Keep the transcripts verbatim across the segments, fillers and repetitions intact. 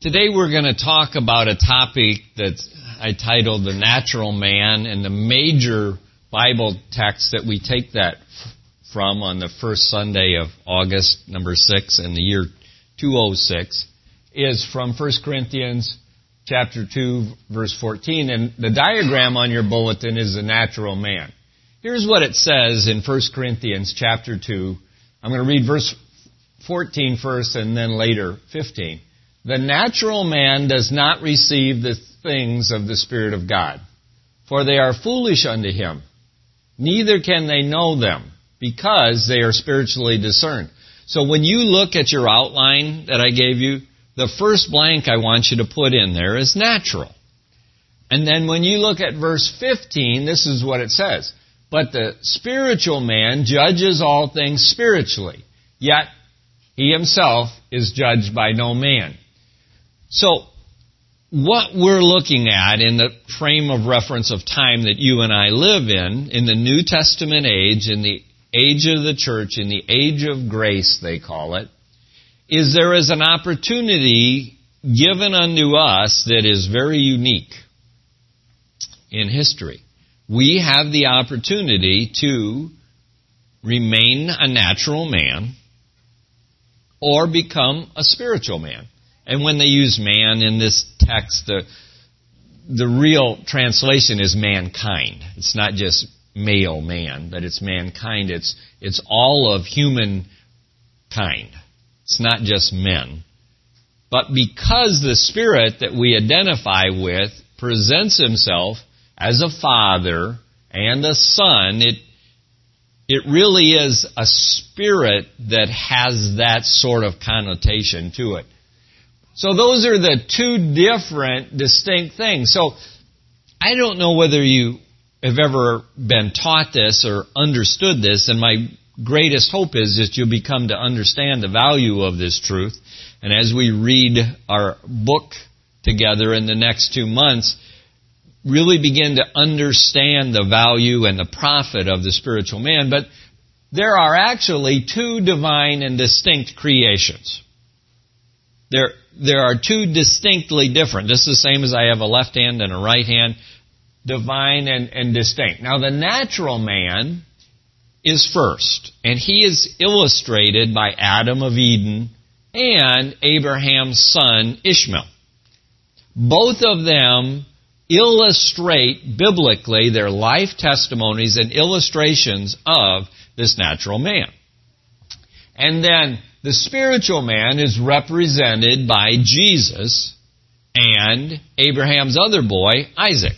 Today we're going to talk about a topic that I titled The Natural Man, and the major Bible text that we take that f- from on the first Sunday of August, number six, in the year two oh six, is from First Corinthians chapter two, verse fourteen, and the diagram on your bulletin is the natural man. Here's what it says in First Corinthians chapter two. I'm going to read verse fourteen first and then later fifteen. The natural man does not receive the things of the Spirit of God, for they are foolish unto him. Neither can they know them, because they are spiritually discerned. So when you look at your outline that I gave you, the first blank I want you to put in there is natural. And then when you look at verse fifteen, this is what it says. But the spiritual man judges all things spiritually, yet he himself is judged by no man. So, what we're looking at in the frame of reference of time that you and I live in, in the New Testament age, in the age of the church, in the age of grace, they call it, is there is an opportunity given unto us that is very unique in history. We have the opportunity to remain a natural man or become a spiritual man. And when they use man in this text, the, the real translation is mankind. It's not just male man, but it's mankind. It's, it's all of humankind. It's not just men. But because the Spirit that we identify with presents Himself as a Father and a Son, it, it really is a spirit that has that sort of connotation to it. So those are the two different, distinct things. So I don't know whether you have ever been taught this or understood this, and my greatest hope is that you'll become to understand the value of this truth. And as we read our book together in the next two months, really begin to understand the value and the profit of the spiritual man. But there are actually two divine and distinct creations. There, there are two distinctly different. This is the same as I have a left hand and a right hand, divine and, and distinct. Now, the natural man is first, and he is illustrated by Adam of Eden and Abraham's son Ishmael. Both of them illustrate biblically their life testimonies and illustrations of this natural man. And then the spiritual man is represented by Jesus and Abraham's other boy, Isaac.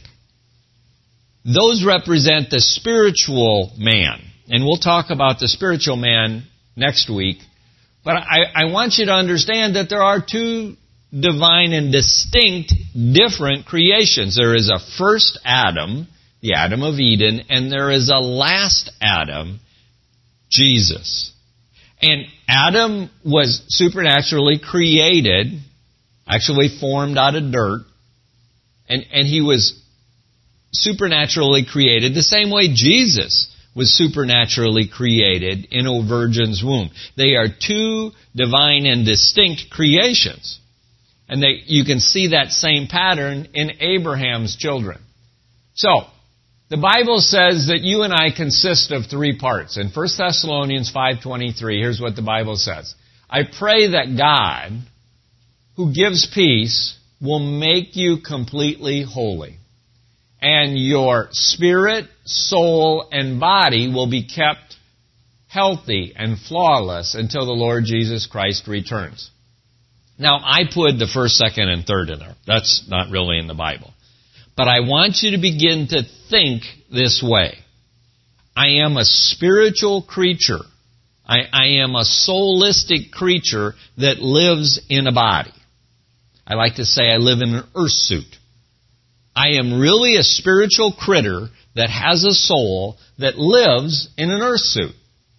Those represent the spiritual man. And we'll talk about the spiritual man next week. But I, I want you to understand that there are two divine and distinct different creations. There is a first Adam, the Adam of Eden, and there is a last Adam, Jesus. And Adam was supernaturally created, actually formed out of dirt, and, and he was supernaturally created the same way Jesus was supernaturally created in a virgin's womb. They are two divine and distinct creations. And they, you can see that same pattern in Abraham's children. So, the Bible says that you and I consist of three parts. In First Thessalonians five twenty-three, here's what the Bible says. I pray that God, who gives peace, will make you completely holy, and your spirit, soul, and body will be kept healthy and flawless until the Lord Jesus Christ returns. Now, I put the first, second, and third in there. That's not really in the Bible. But I want you to begin to think this way. I am a spiritual creature. I, I am a soulistic creature that lives in a body. I like to say I live in an earth suit. I am really a spiritual critter that has a soul that lives in an earth suit.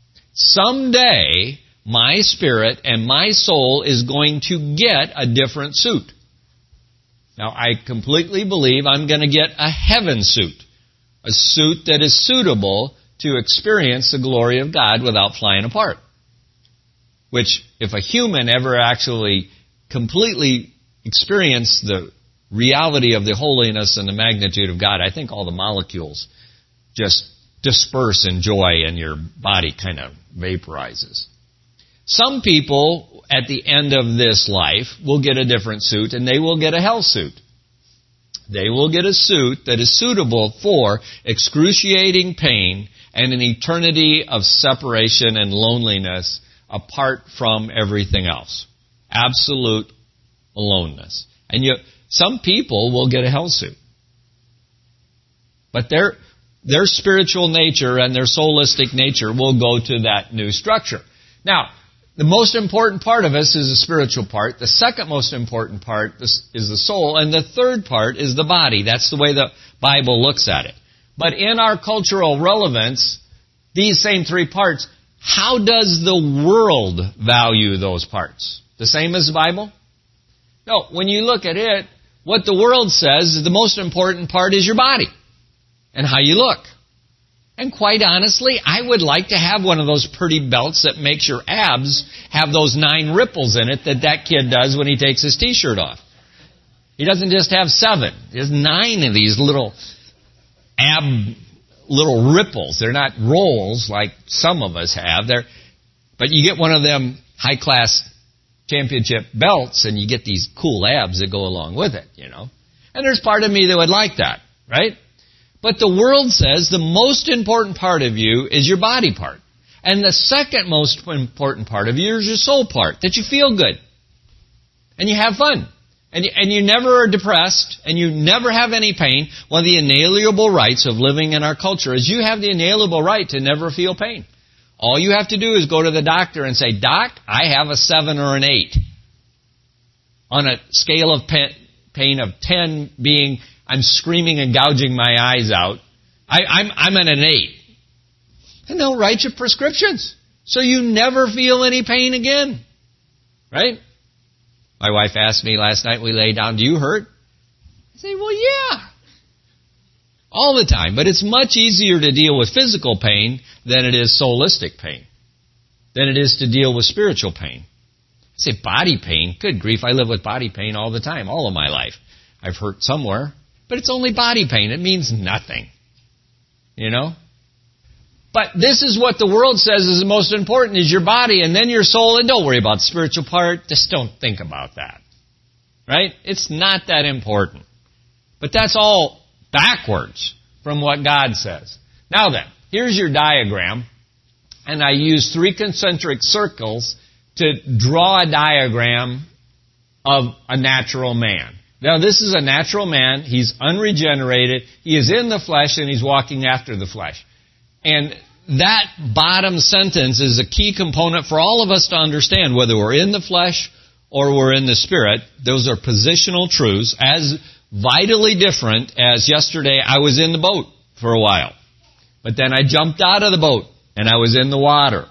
Someday, my spirit and my soul is going to get a different suit. Now, I completely believe I'm going to get a heaven suit, a suit that is suitable to experience the glory of God without flying apart. Which, if a human ever actually completely experience the reality of the holiness and the magnitude of God, I think all the molecules just disperse in joy and your body kind of vaporizes. Some people at the end of this life will get a different suit, and they will get a hell suit. They will get a suit that is suitable for excruciating pain and an eternity of separation and loneliness apart from everything else. Absolute aloneness. And you, some people will get a hell suit. But their, their spiritual nature and their soulistic nature will go to that new structure. Now, the most important part of us is the spiritual part. The second most important part is the soul. And the third part is the body. That's the way the Bible looks at it. But in our cultural relevance, these same three parts, how does the world value those parts? The same as the Bible? No, when you look at it, what the world says is the most important part is your body and how you look. And quite honestly, I would like to have one of those pretty belts that makes your abs have those nine ripples in it that that kid does when he takes his t-shirt off. He doesn't just have seven. He has nine of these little ab, little ripples. They're not rolls like some of us have. They're, but you get one of them high-class championship belts and you get these cool abs that go along with it, you know. And there's part of me that would like that, right? But the world says the most important part of you is your body part. And the second most important part of you is your soul part, that you feel good. And you have fun. And you, and you never are depressed, and you never have any pain. One of the inalienable rights of living in our culture is you have the inalienable right to never feel pain. All you have to do is go to the doctor and say, Doc, I have a seven or an eight. On a scale of pain of ten being I'm screaming and gouging my eyes out, I, I'm, I'm at an eight. And they'll write you prescriptions. So you never feel any pain again. Right? My wife asked me last night, we lay down, do you hurt? I say, well, yeah. All the time. But it's much easier to deal with physical pain than it is soulistic pain. Than it is to deal with spiritual pain. I say body pain. Good grief, I live with body pain all the time, all of my life. I've hurt somewhere. But it's only body pain. It means nothing. You know? But this is what the world says is the most important, is your body and then your soul. And don't worry about the spiritual part. Just don't think about that. Right? It's not that important. But that's all backwards from what God says. Now then, here's your diagram. And I use three concentric circles to draw a diagram of a natural man. Now, this is a natural man. He's unregenerated. He is in the flesh, and he's walking after the flesh. And that bottom sentence is a key component for all of us to understand, whether we're in the flesh or we're in the spirit. Those are positional truths, as vitally different as yesterday I was in the boat for a while. But then I jumped out of the boat, and I was in the water.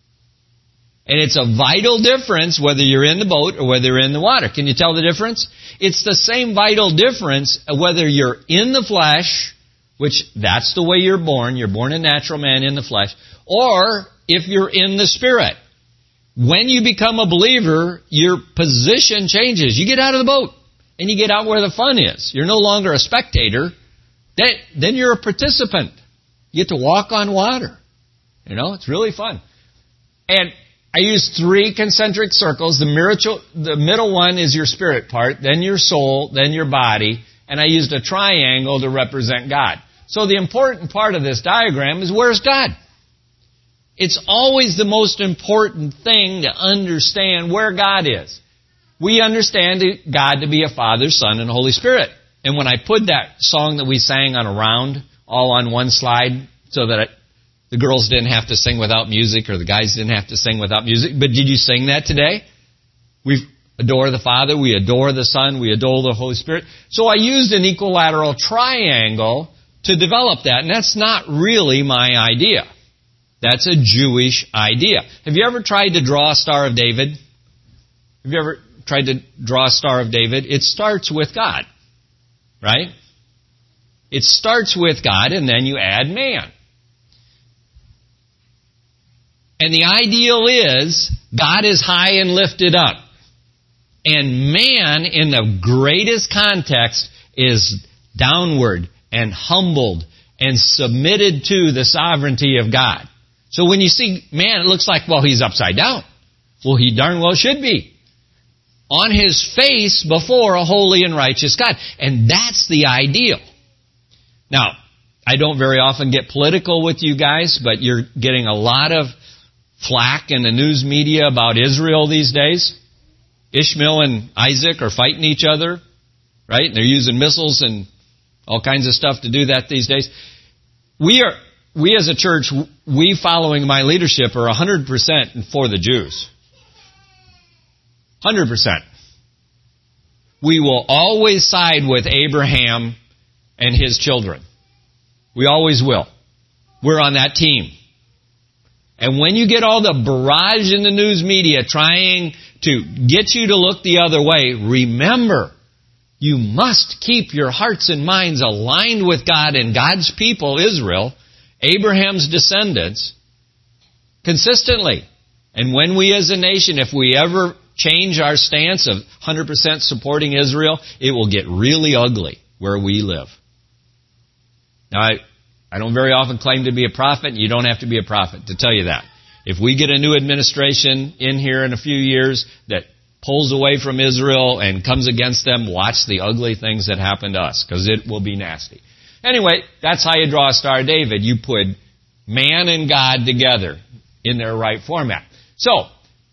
And it's a vital difference whether you're in the boat or whether you're in the water. Can you tell the difference? It's the same vital difference whether you're in the flesh, which that's the way you're born. You're born a natural man in the flesh. Or if you're in the spirit. When you become a believer, your position changes. You get out of the boat and you get out where the fun is. You're no longer a spectator. Then you're a participant. You get to walk on water. You know, it's really fun. And I use three concentric circles. The, miracle, the middle one is your spirit part, then your soul, then your body, and I used a triangle to represent God. So the important part of this diagram is, where's God? It's always the most important thing to understand where God is. We understand God to be a Father, Son, and Holy Spirit. And when I put that song that we sang on a round all on one slide so that it, the girls didn't have to sing without music, or the guys didn't have to sing without music. But did you sing that today? We adore the Father, we adore the Son, we adore the Holy Spirit. So I used an equilateral triangle to develop that, and that's not really my idea. That's a Jewish idea. Have you ever tried to draw a Star of David? Have you ever tried to draw a Star of David? It starts with God, right? It starts with God, and then you add man. And the ideal is, God is high and lifted up. And man, in the greatest context, is downward and humbled and submitted to the sovereignty of God. So when you see man, it looks like, well, he's upside down. Well, he darn well should be. On his face before a holy and righteous God. And that's the ideal. Now, I don't very often get political with you guys, but you're getting a lot of flack in the news media about Israel these days. Ishmael and Isaac are fighting each other, right? They're using missiles and all kinds of stuff to do that these days. We are, we as a church, we following my leadership are one hundred percent for the Jews. one hundred percent. We will always side with Abraham and his children. We always will. We're on that team. And when you get all the barrage in the news media trying to get you to look the other way, remember, you must keep your hearts and minds aligned with God and God's people, Israel, Abraham's descendants, consistently. And when we as a nation, if we ever change our stance of one hundred percent supporting Israel, it will get really ugly where we live. Now, I, I don't very often claim to be a prophet, and you don't have to be a prophet to tell you that. If we get a new administration in here in a few years that pulls away from Israel and comes against them, watch the ugly things that happen to us, because it will be nasty. Anyway, that's how you draw a Star of David. You put man and God together in their right format. So,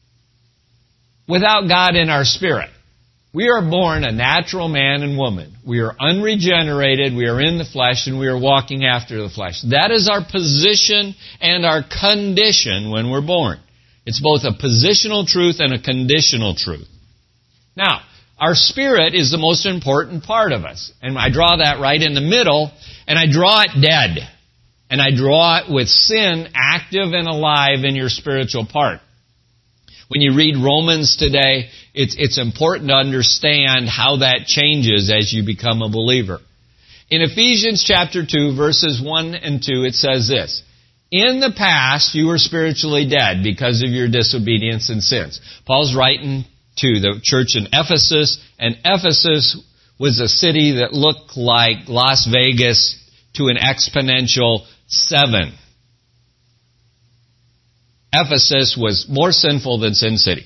without God in our spirit, we are born a natural man and woman. We are unregenerated, we are in the flesh, and we are walking after the flesh. That is our position and our condition when we're born. It's both a positional truth and a conditional truth. Now, our spirit is the most important part of us. And I draw that right in the middle, and I draw it dead. And I draw it with sin active and alive in your spiritual part. When you read Romans today, it's, it's important to understand how that changes as you become a believer. In Ephesians chapter two, verses one and two, it says this: in the past, you were spiritually dead because of your disobedience and sins. Paul's writing to the church in Ephesus, and Ephesus was a city that looked like Las Vegas to an exponential seven. Ephesus was more sinful than Sin City.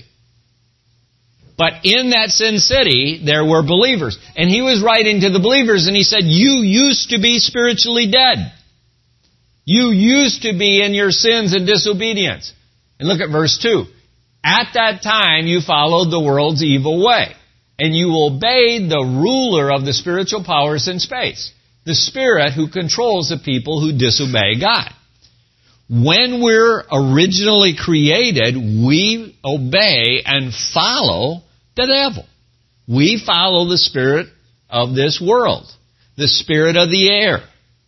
But in that Sin City, there were believers. And he was writing to the believers, and he said, you used to be spiritually dead. You used to be in your sins and disobedience. And look at verse two. At that time, you followed the world's evil way, and you obeyed the ruler of the spiritual powers in space, the spirit who controls the people who disobey God. When we're originally created, we obey and follow the devil. We follow the spirit of this world, the spirit of the air.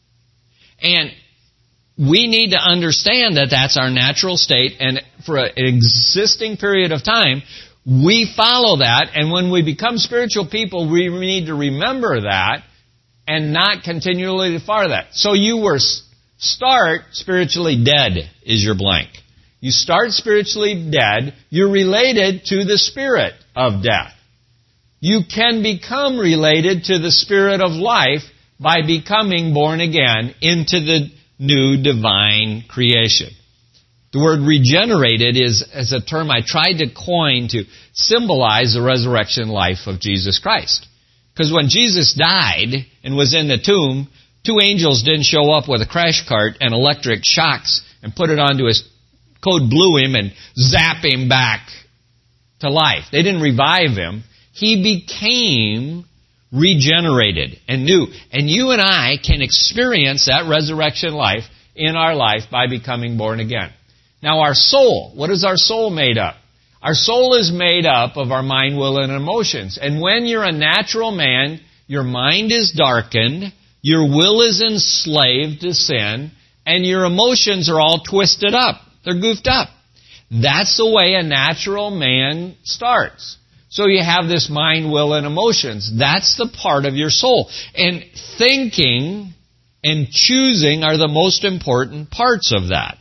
And we need to understand that that's our natural state, and for an existing period of time, we follow that, and when we become spiritual people, we need to remember that and not continually follow that. So you were start spiritually dead is your blank. You start spiritually dead, you're related to the spirit of death. You can become related to the spirit of life by becoming born again into the new divine creation. The word regenerated is, is a term I tried to coin to symbolize the resurrection life of Jesus Christ. Because when Jesus died and was in the tomb, two angels didn't show up with a crash cart and electric shocks and put it onto his code blue him and zap him back to life. They didn't revive him. He became regenerated and new. And you and I can experience that resurrection life in our life by becoming born again. Now our soul, what is our soul made up? Our soul is made up of our mind, will, and emotions. And when you're a natural man, your mind is darkened, your will is enslaved to sin, and your emotions are all twisted up. They're goofed up. That's the way a natural man starts. So you have this mind, will, and emotions. That's the part of your soul. And thinking and choosing are the most important parts of that.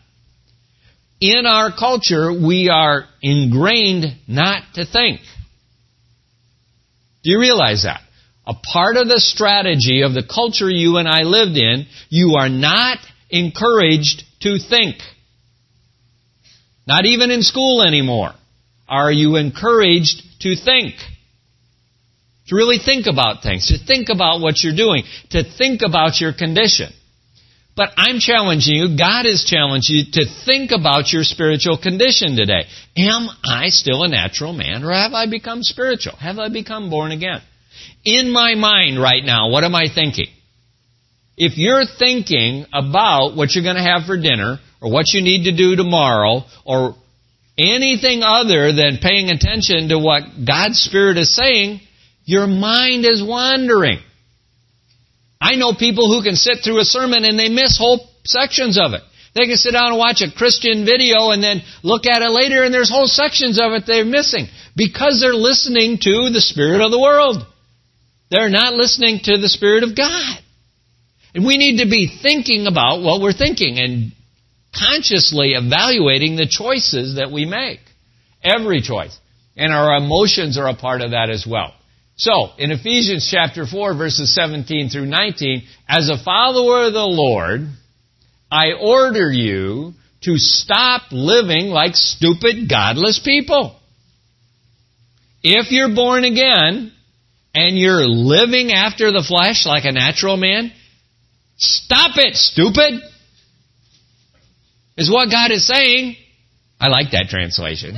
In our culture, we are ingrained not to think. Do you realize that? A part of the strategy of the culture you and I lived in, you are not encouraged to think. Not even in school anymore. Are you encouraged to think? To really think about things, to think about what you're doing, to think about your condition. But I'm challenging you, God is challenging you to think about your spiritual condition today. Am I still a natural man, or have I become spiritual? Have I become born again? In my mind right now, what am I thinking? If you're thinking about what you're going to have for dinner, or what you need to do tomorrow, or anything other than paying attention to what God's Spirit is saying, your mind is wandering. I know people who can sit through a sermon and they miss whole sections of it. They can sit down and watch a Christian video and then look at it later and there's whole sections of it they're missing because they're listening to the spirit of the world. They're not listening to the Spirit of God. And we need to be thinking about what we're thinking and consciously evaluating the choices that we make. Every choice. And our emotions are a part of that as well. So, in Ephesians chapter four, verses seventeen through nineteen, as a follower of the Lord, I order you to stop living like stupid, godless people. If you're born again, and you're living after the flesh like a natural man, stop it, stupid! Is what God is saying. I like that translation.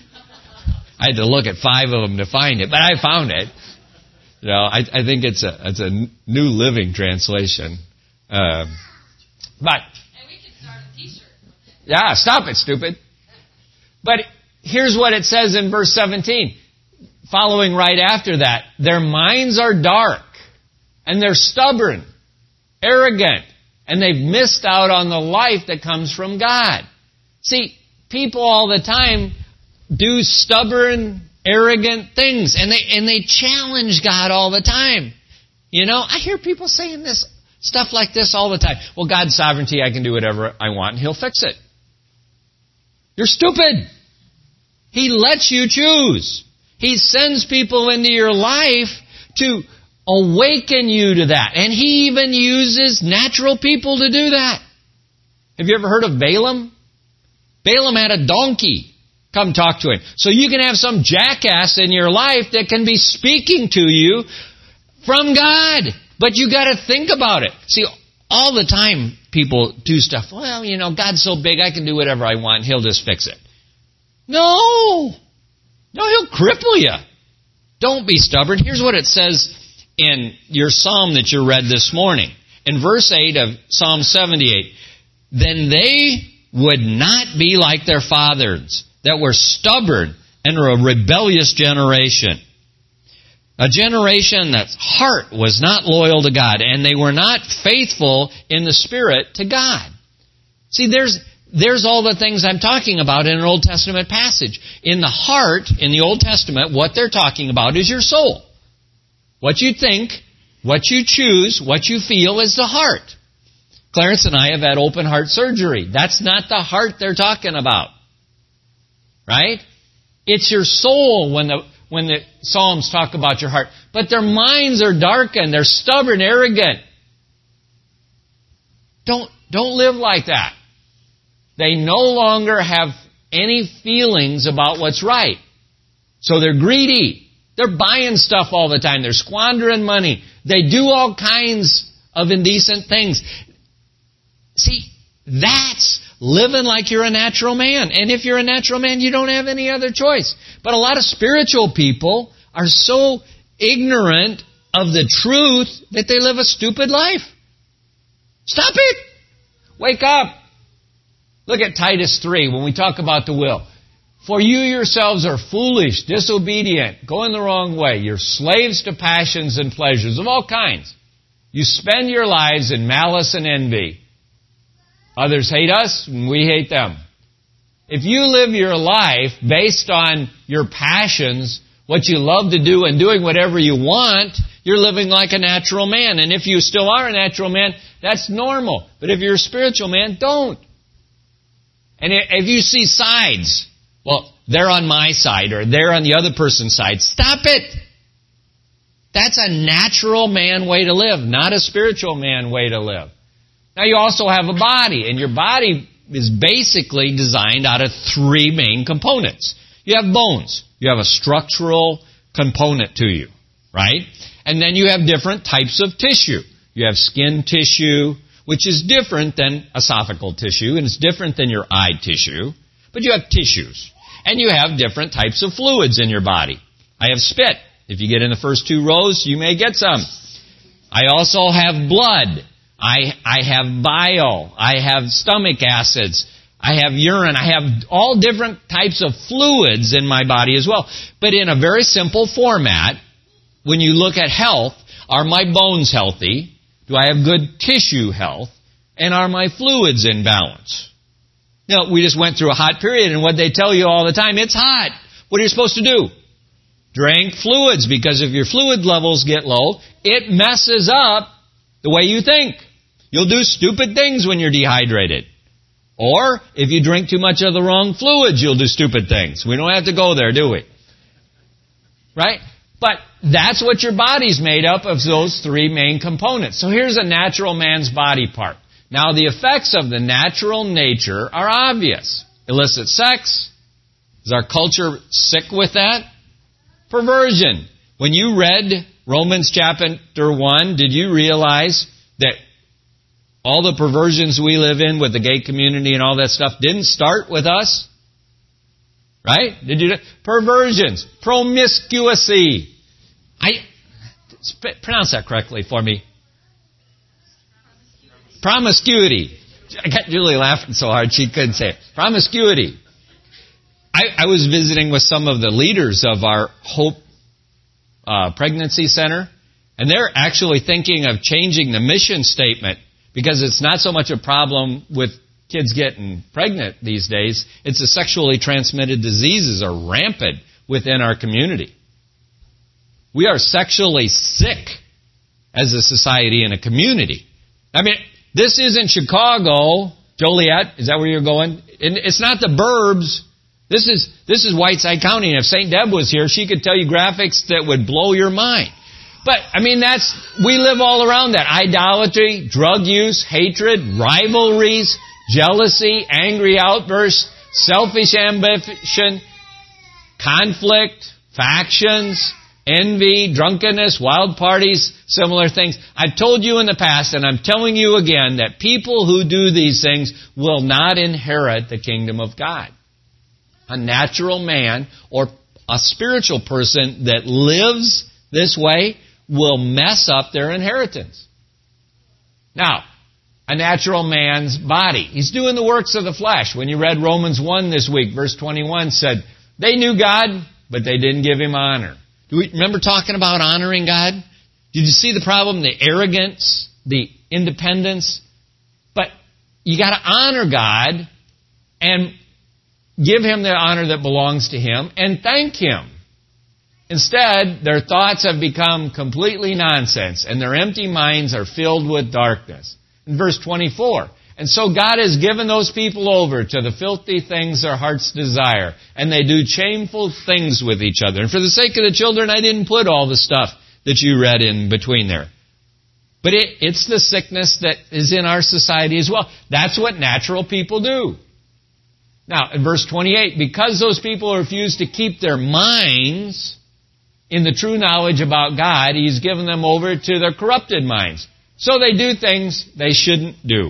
I had to look at five of them to find it, but I found it. You know, I, I think it's a it's a New Living Translation. Uh, but and we can start a T-shirt. Yeah, stop it, stupid. But here's what it says in verse seventeen. Following right after that, their minds are dark, and they're stubborn, arrogant, and they've missed out on the life that comes from God. See, people all the time do stubborn, arrogant things, and they and they challenge God all the time. You know, I hear people saying this stuff like this all the time. Well, God's sovereignty, I can do whatever I want, and He'll fix it. You're stupid. He lets you choose. He sends people into your life to awaken you to that. And He even uses natural people to do that. Have you ever heard of Balaam? Balaam had a donkey come talk to him. So you can have some jackass in your life that can be speaking to you from God. But you got to think about it. See, all the time people do stuff. Well, you know, God's so big, I can do whatever I want. He'll just fix it. No. No, He'll cripple you. Don't be stubborn. Here's what it says in your psalm that you read this morning. In verse eight of Psalm seventy-eight. Then they would not be like their fathers, that were stubborn and were a rebellious generation. A generation that's heart was not loyal to God, and they were not faithful in the Spirit to God. See, there's there's all the things I'm talking about in an Old Testament passage. In the heart, in the Old Testament, what they're talking about is your soul. What you think, what you choose, what you feel is the heart. Clarence and I have had open heart surgery. That's not the heart they're talking about. Right? It's your soul when the when the Psalms talk about your heart. But their minds are darkened. They're stubborn, arrogant. Don't, don't live like that. They no longer have any feelings about what's right. So they're greedy. They're buying stuff all the time. They're squandering money. They do all kinds of indecent things. See, that's living like you're a natural man. And if you're a natural man, you don't have any other choice. But a lot of spiritual people are so ignorant of the truth that they live a stupid life. Stop it! Wake up! Look at Titus three when we talk about the will. For you yourselves are foolish, disobedient, going the wrong way. You're slaves to passions and pleasures of all kinds. You spend your lives in malice and envy. Others hate us, and we hate them. If you live your life based on your passions, what you love to do and doing whatever you want, you're living like a natural man. And if you still are a natural man, that's normal. But if you're a spiritual man, don't. And if you see sides, well, they're on my side or they're on the other person's side, stop it. That's a natural man way to live, not a spiritual man way to live. Now you also have a body, and your body is basically designed out of three main components. You have bones. You have a structural component to you, right? And then you have different types of tissue. You have skin tissue, which is different than esophageal tissue, and it's different than your eye tissue. But you have tissues. And you have different types of fluids in your body. I have spit. If you get in the first two rows, you may get some. I also have blood. I, I have bile. I have stomach acids. I have urine. I have all different types of fluids in my body as well. But in a very simple format, when you look at health, are my bones healthy? Do I have good tissue health? And are my fluids in balance? Now, we just went through a hot period, and what they tell you all the time, it's hot. What are you supposed to do? Drink fluids, because if your fluid levels get low, it messes up the way you think. You'll do stupid things when you're dehydrated. Or, if you drink too much of the wrong fluids, you'll do stupid things. We don't have to go there, do we? Right? But that's what your body's made up of, those three main components. So here's a natural man's body part. Now the effects of the natural nature are obvious. Illicit sex. Is our culture sick with that? Perversion. When you read Romans chapter one, did you realize that all the perversions we live in with the gay community and all that stuff didn't start with us? Right? Did you? Perversions. Promiscuity. I pronounce that correctly for me. Promiscuity. I got Julie laughing so hard she couldn't say it. Promiscuity. I, I was visiting with some of the leaders of our Hope uh, Pregnancy Center, and they're actually thinking of changing the mission statement, because it's not so much a problem with kids getting pregnant these days. It's the sexually transmitted diseases are rampant within our community. We are sexually sick as a society and a community. I mean, this isn't Chicago, Joliet. Is that where you're going? And it's not the burbs. This is this is Whiteside County. And if Saint Deb was here, she could tell you graphics that would blow your mind. But, I mean, that's, we live all around that. Idolatry, drug use, hatred, rivalries, jealousy, angry outbursts, selfish ambition, conflict, factions, envy, drunkenness, wild parties, similar things. I've told you in the past, and I'm telling you again, that people who do these things will not inherit the kingdom of God. A natural man or a spiritual person that lives this way will mess up their inheritance. Now, a natural man's body. He's doing the works of the flesh. When you read Romans one this week, verse twenty-one said, they knew God, but they didn't give Him honor. Do we remember talking about honoring God? Did you see the problem? The arrogance, the independence. But you got to honor God and give Him the honor that belongs to Him and thank Him. Instead, their thoughts have become completely nonsense, and their empty minds are filled with darkness. In verse twenty-four, and so God has given those people over to the filthy things their hearts desire, and they do shameful things with each other. And for the sake of the children, I didn't put all the stuff that you read in between there. But it, it's the sickness that is in our society as well. That's what natural people do. Now, in verse twenty-eight, because those people refuse to keep their minds in the true knowledge about God, He's given them over to their corrupted minds. So they do things they shouldn't do.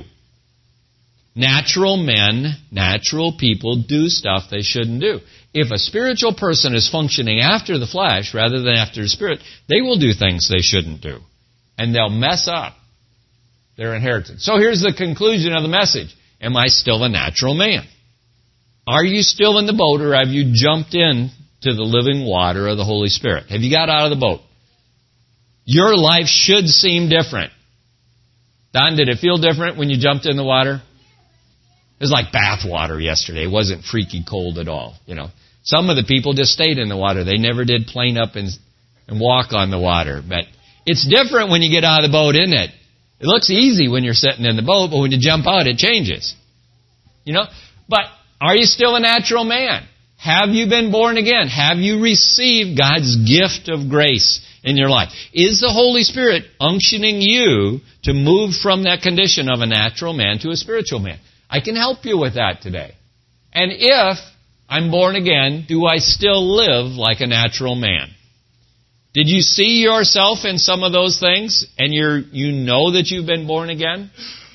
Natural men, natural people do stuff they shouldn't do. If a spiritual person is functioning after the flesh rather than after the spirit, they will do things they shouldn't do. And they'll mess up their inheritance. So here's the conclusion of the message. Am I still a natural man? Are you still in the boat, or have you jumped in to the living water of the Holy Spirit? Have you got out of the boat? Your life should seem different. Don, did it feel different when you jumped in the water? It was like bath water yesterday. It wasn't freaky cold at all. You know, some of the people just stayed in the water. They never did plane up and, and walk on the water. But it's different when you get out of the boat, isn't it? It looks easy when you're sitting in the boat, but when you jump out, it changes. You know, but are you still a natural man? Have you been born again? Have you received God's gift of grace in your life? Is the Holy Spirit unctioning you to move from that condition of a natural man to a spiritual man? I can help you with that today. And if I'm born again, do I still live like a natural man? Did you see yourself in some of those things and you're, you know that you've been born again?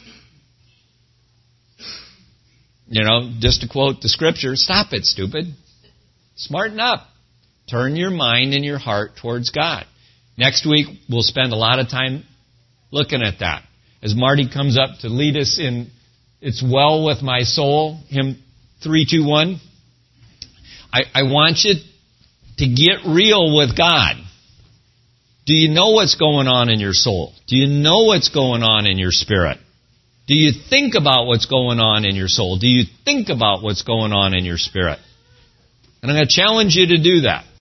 You know, just to quote the Scripture, stop it, stupid. Smarten up. Turn your mind and your heart towards God. Next week, we'll spend a lot of time looking at that. As Marty comes up to lead us in It's Well With My Soul, hymn three two one, I, I want you to get real with God. Do you know what's going on in your soul? Do you know what's going on in your spirit? Do you think about what's going on in your soul? Do you think about what's going on in your spirit? And I'm going to challenge you to do that.